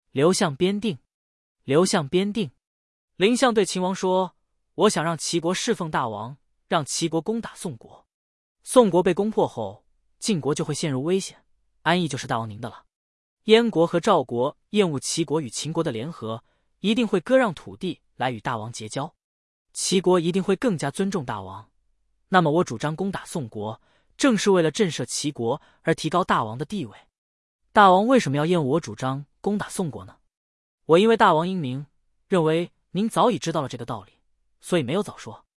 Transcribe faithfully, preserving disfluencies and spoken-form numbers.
刘向边定，刘向边定。林相对秦王说：“我想让齐国侍奉大王，让齐国攻打宋国。宋国被攻破后，晋国就会陷入危险，安邑就是大王您的了。燕国和赵国厌恶齐国与秦国的联合，一定会割让土地来与大王结交。齐国一定会更加尊重大王。那么我主张攻打宋国，正是为了震慑齐国而提高大王的地位。大王为什么要厌恶我主张攻打宋国呢？我因为大王英明，认为您早已知道了这个道理，所以没有早说。